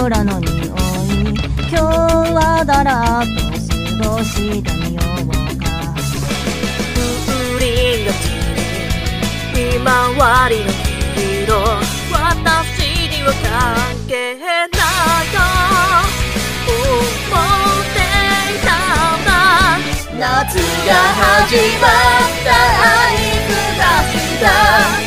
桜の匂い、今日はだらっと過ごしてみようか。 風鈴が散りひまわりの黄色、私には関係ないと思っていたんだ。夏が始まった、愛下した